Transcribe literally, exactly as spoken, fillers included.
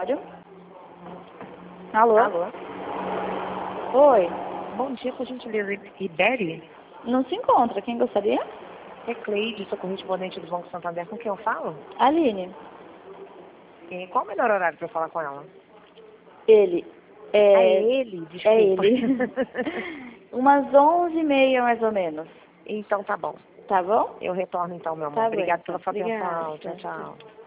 escritório. Alô? Alô? Oi. Bom dia, por gentileza, Iberi? Não se encontra. Quem gostaria? É Cleide, sou correspondente do Banco Santander. Com quem eu falo? Aline. E qual o melhor horário para eu falar com ela? Ele. É, É, ele, desculpa. é ele. Umas onze e meia, mais ou menos. Então tá bom. Tá bom? Eu retorno então, meu amor. Tá bom, Obrigada então. pela sua Obrigada. atenção. Tchau, tchau.